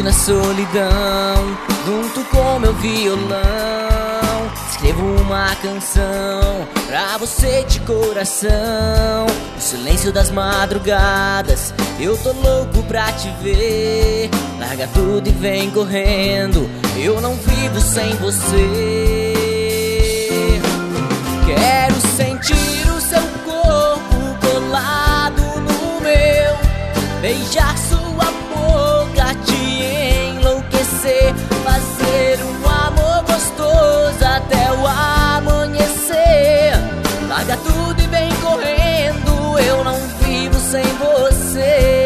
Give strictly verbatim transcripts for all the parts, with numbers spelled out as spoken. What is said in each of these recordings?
noite na solidão, junto com meu violão, escrevo uma canção pra você de coração. No silêncio das madrugadas, eu tô louco pra te ver. Larga tudo e vem correndo, eu não vivo sem você. Quero sentir o seu corpo colado no meu, beijar sua boca, te enlouquecer, fazer um amor gostoso até o amanhecer. Larga tudo e vem correndo, eu não vivo sem você.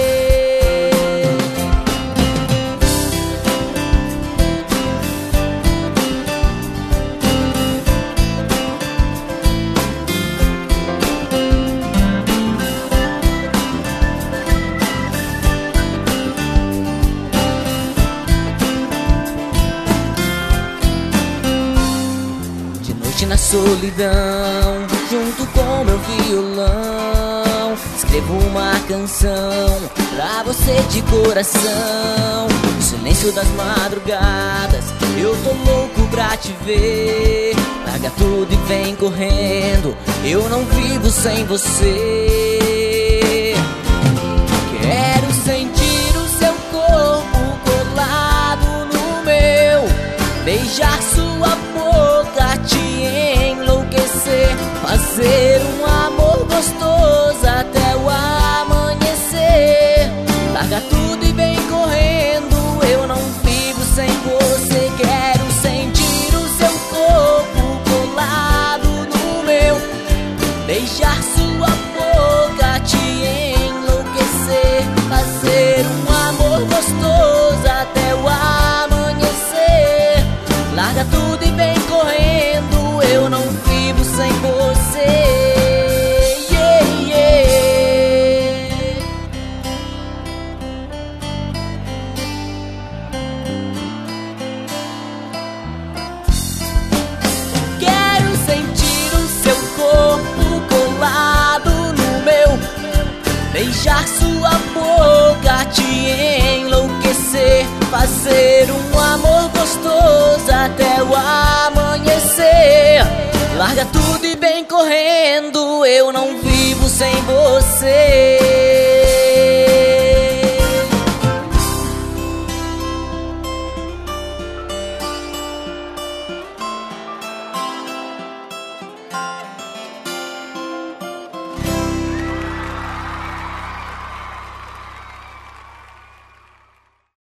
Na solidão, junto com meu violão, escrevo uma canção pra você de coração. No silêncio das madrugadas, eu tô louco pra te ver. Larga tudo e vem correndo, eu não vivo sem você. Quero sentir o seu corpo colado no meu, beijar sua boca, te enlouquecer, fazer um amor gostoso até o amanhecer. Larga tudo e vem correndo, eu não vivo sem você. Quero sentir o seu corpo colado no meu, beijar sua boca, te enlouquecer, fazer um amor gostoso até o amanhecer. Larga tudo e vem correndo, eu não vivo sem você. Yeah, yeah. Quero sentir o seu corpo colado no meu, beijar sua boca, te enlouquecer, fazer um amor gostoso até o amanhecer. Larga tudo e vem correndo, eu não vivo sem você.